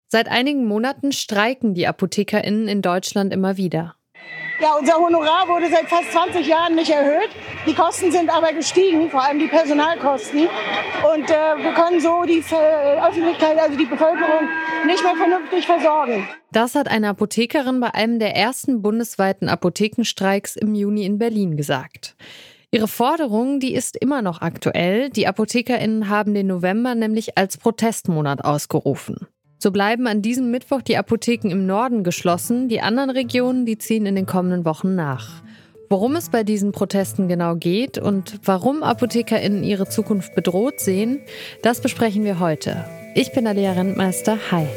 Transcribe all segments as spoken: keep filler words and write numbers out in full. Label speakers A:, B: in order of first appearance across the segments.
A: Seit einigen Monaten streiken die ApothekerInnen in Deutschland immer wieder.
B: Ja, unser Honorar wurde seit fast zwanzig Jahren nicht erhöht. Die Kosten sind aber gestiegen, vor allem die Personalkosten. Und äh, wir können so die Ver- Öffentlichkeit, also die Bevölkerung, nicht mehr vernünftig versorgen.
A: Das hat eine Apothekerin bei einem der ersten bundesweiten Apothekenstreiks im Juni in Berlin gesagt. Ihre Forderung, die ist immer noch aktuell. Die ApothekerInnen haben den November nämlich als Protestmonat ausgerufen. So bleiben an diesem Mittwoch die Apotheken im Norden geschlossen. Die anderen Regionen, die ziehen in den kommenden Wochen nach. Worum es bei diesen Protesten genau geht und warum ApothekerInnen ihre Zukunft bedroht sehen, das besprechen wir heute. Ich bin Alia Rentmeister. Hi.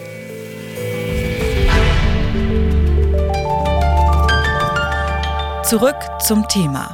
C: Zurück zum Thema.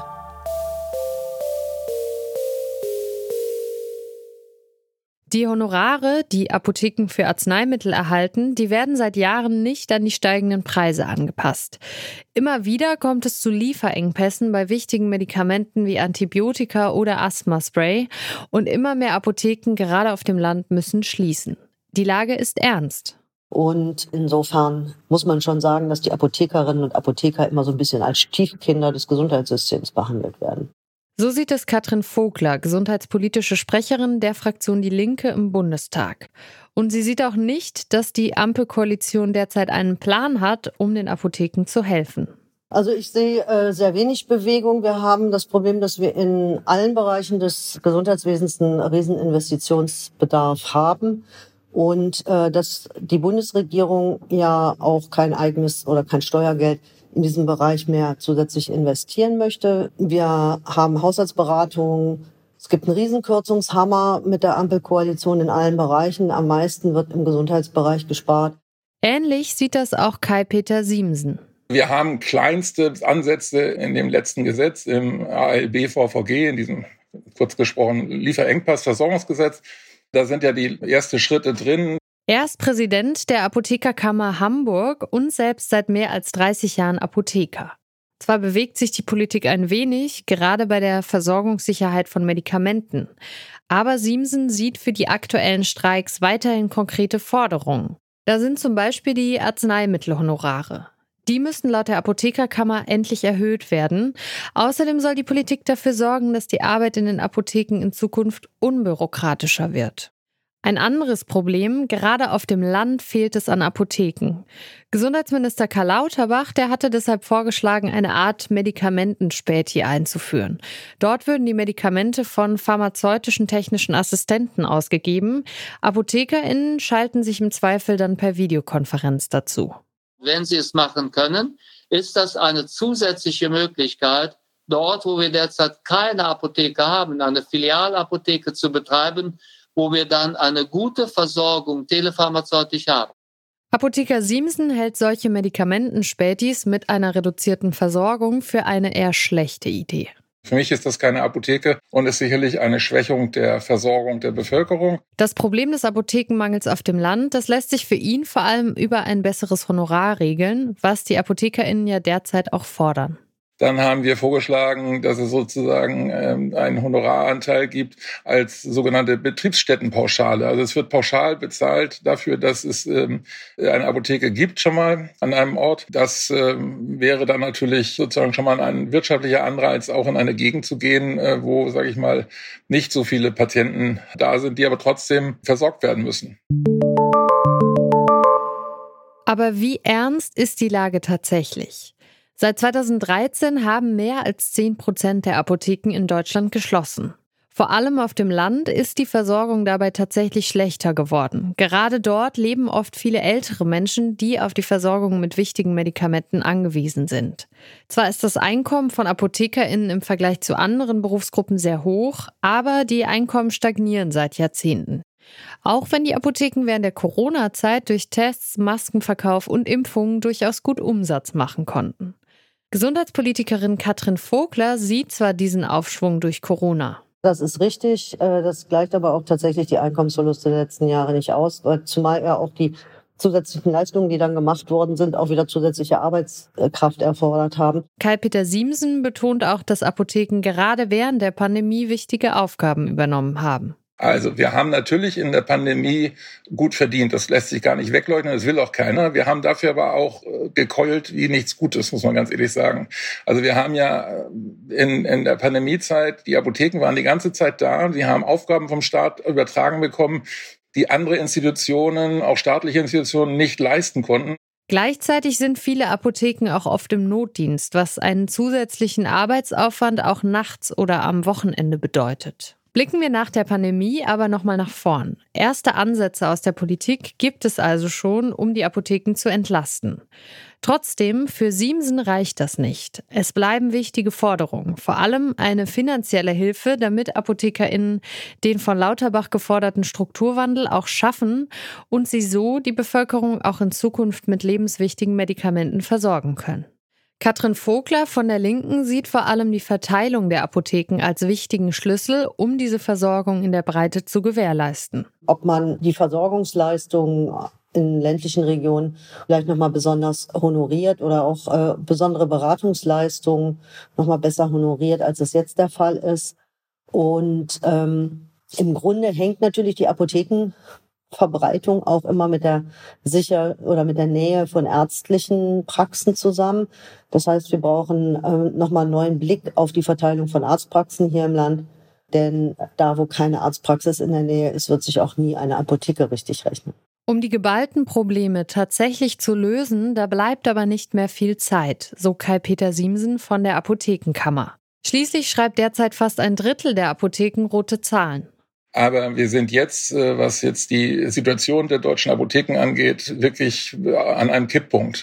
A: Die Honorare, die Apotheken für Arzneimittel erhalten, die werden seit Jahren nicht an die steigenden Preise angepasst. Immer wieder kommt es zu Lieferengpässen bei wichtigen Medikamenten wie Antibiotika oder Asthmaspray und immer mehr Apotheken, gerade auf dem Land, müssen schließen. Die Lage ist ernst.
D: Und insofern muss man schon sagen, dass die Apothekerinnen und Apotheker immer so ein bisschen als Stiefkinder des Gesundheitssystems behandelt werden.
A: So sieht es Katrin Vogler, gesundheitspolitische Sprecherin der Fraktion Die Linke im Bundestag. Und sie sieht auch nicht, dass die Ampelkoalition derzeit einen Plan hat, um den Apotheken zu helfen.
D: Also ich sehe äh, sehr wenig Bewegung. Wir haben das Problem, dass wir in allen Bereichen des Gesundheitswesens einen riesen Investitionsbedarf haben. Und äh, dass die Bundesregierung ja auch kein eigenes oder kein Steuergeld in diesem Bereich mehr zusätzlich investieren möchte. Wir haben Haushaltsberatungen. Es gibt einen Riesenkürzungshammer mit der Ampelkoalition in allen Bereichen. Am meisten wird im Gesundheitsbereich gespart.
A: Ähnlich sieht das auch Kai-Peter Siemsen.
E: Wir haben kleinste Ansätze in dem letzten Gesetz, im A L B V V G, in diesem kurz gesprochen Lieferengpassversorgungsgesetz. Da sind ja die ersten Schritte drin.
A: Er ist Präsident der Apothekerkammer Hamburg und selbst seit mehr als dreißig Jahren Apotheker. Zwar bewegt sich die Politik ein wenig, gerade bei der Versorgungssicherheit von Medikamenten, aber Siemsen sieht für die aktuellen Streiks weiterhin konkrete Forderungen. Da sind zum Beispiel die Arzneimittelhonorare. Die müssen laut der Apothekerkammer endlich erhöht werden. Außerdem soll die Politik dafür sorgen, dass die Arbeit in den Apotheken in Zukunft unbürokratischer wird. Ein anderes Problem, gerade auf dem Land fehlt es an Apotheken. Gesundheitsminister Karl Lauterbach, der hatte deshalb vorgeschlagen, eine Art Medikamentenspäti einzuführen. Dort würden die Medikamente von pharmazeutischen technischen Assistenten ausgegeben. ApothekerInnen schalten sich im Zweifel dann per Videokonferenz dazu.
F: Wenn sie es machen können, ist das eine zusätzliche Möglichkeit, dort, wo wir derzeit keine Apotheke haben, eine Filialapotheke zu betreiben, wo wir dann eine gute Versorgung telepharmazeutisch haben.
A: Apotheker Siemsen hält solche Medikamenten-Spätis mit einer reduzierten Versorgung für eine eher schlechte Idee.
E: Für mich ist das keine Apotheke und ist sicherlich eine Schwächung der Versorgung der Bevölkerung.
A: Das Problem des Apothekenmangels auf dem Land, das lässt sich für ihn vor allem über ein besseres Honorar regeln, was die ApothekerInnen ja derzeit auch fordern.
E: Dann haben wir vorgeschlagen, dass es sozusagen ähm, einen Honoraranteil gibt als sogenannte Betriebsstättenpauschale. Also es wird pauschal bezahlt dafür, dass es ähm, eine Apotheke gibt schon mal an einem Ort. Das ähm, wäre dann natürlich sozusagen schon mal ein wirtschaftlicher Anreiz, auch in eine Gegend zu gehen, äh, wo, sage ich mal, nicht so viele Patienten da sind, die aber trotzdem versorgt werden müssen.
A: Aber wie ernst ist die Lage tatsächlich? Seit zweitausenddreizehn haben mehr als zehn Prozent der Apotheken in Deutschland geschlossen. Vor allem auf dem Land ist die Versorgung dabei tatsächlich schlechter geworden. Gerade dort leben oft viele ältere Menschen, die auf die Versorgung mit wichtigen Medikamenten angewiesen sind. Zwar ist das Einkommen von ApothekerInnen im Vergleich zu anderen Berufsgruppen sehr hoch, aber die Einkommen stagnieren seit Jahrzehnten. Auch wenn die Apotheken während der Corona-Zeit durch Tests, Maskenverkauf und Impfungen durchaus gut Umsatz machen konnten. Gesundheitspolitikerin Katrin Vogler sieht zwar diesen Aufschwung durch Corona.
D: Das ist richtig. Das gleicht aber auch tatsächlich die Einkommensverluste der letzten Jahre nicht aus, zumal ja auch die zusätzlichen Leistungen, die dann gemacht worden sind, auch wieder zusätzliche Arbeitskraft erfordert haben.
A: Kai-Peter Siemsen betont auch, dass Apotheken gerade während der Pandemie wichtige Aufgaben übernommen haben.
E: Also wir haben natürlich in der Pandemie gut verdient. Das lässt sich gar nicht wegleugnen, das will auch keiner. Wir haben dafür aber auch gekeult wie nichts Gutes, muss man ganz ehrlich sagen. Also wir haben ja in, in der Pandemiezeit, die Apotheken waren die ganze Zeit da. Sie haben Aufgaben vom Staat übertragen bekommen, die andere Institutionen, auch staatliche Institutionen, nicht leisten konnten.
A: Gleichzeitig sind viele Apotheken auch oft im Notdienst, was einen zusätzlichen Arbeitsaufwand auch nachts oder am Wochenende bedeutet. Blicken wir nach der Pandemie aber nochmal nach vorn. Erste Ansätze aus der Politik gibt es also schon, um die Apotheken zu entlasten. Trotzdem, für Siemsen reicht das nicht. Es bleiben wichtige Forderungen, vor allem eine finanzielle Hilfe, damit ApothekerInnen den von Lauterbach geforderten Strukturwandel auch schaffen und sie so die Bevölkerung auch in Zukunft mit lebenswichtigen Medikamenten versorgen können. Katrin Vogler von der Linken sieht vor allem die Verteilung der Apotheken als wichtigen Schlüssel, um diese Versorgung in der Breite zu gewährleisten.
D: Ob man die Versorgungsleistungen in ländlichen Regionen vielleicht nochmal besonders honoriert oder auch äh, besondere Beratungsleistungen nochmal besser honoriert, als es jetzt der Fall ist. Und ähm, im Grunde hängt natürlich die Apothekenverbreitung auch immer mit der sicher oder mit der Nähe von ärztlichen Praxen zusammen. Das heißt, wir brauchen äh, nochmal einen neuen Blick auf die Verteilung von Arztpraxen hier im Land. Denn da, wo keine Arztpraxis in der Nähe ist, wird sich auch nie eine Apotheke richtig rechnen.
A: Um die geballten Probleme tatsächlich zu lösen, da bleibt aber nicht mehr viel Zeit, so Kai-Peter Siemsen von der Apothekenkammer. Schließlich schreibt derzeit fast ein Drittel der Apotheken rote Zahlen.
E: Aber wir sind jetzt, was jetzt die Situation der deutschen Apotheken angeht, wirklich an einem Kipppunkt.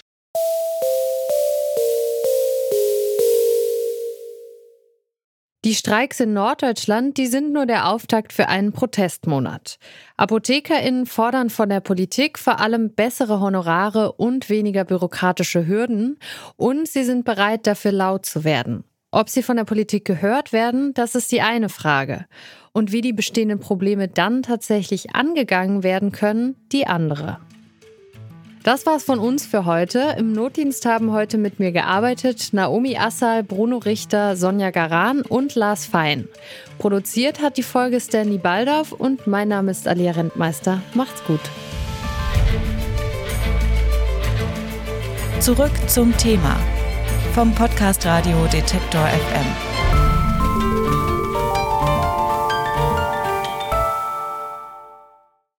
A: Die Streiks in Norddeutschland, die sind nur der Auftakt für einen Protestmonat. ApothekerInnen fordern von der Politik vor allem bessere Honorare und weniger bürokratische Hürden. Und sie sind bereit, dafür laut zu werden. Ob sie von der Politik gehört werden, das ist die eine Frage. Und wie die bestehenden Probleme dann tatsächlich angegangen werden können, die andere. Das war's von uns für heute. Im Notdienst haben heute mit mir gearbeitet Naomi Assal, Bruno Richter, Sonja Garan und Lars Fein. Produziert hat die Folge Stanley Baldauf und mein Name ist Alia Rentmeister. Macht's gut.
C: Zurück zum Thema vom Podcast Radio Detektor F M.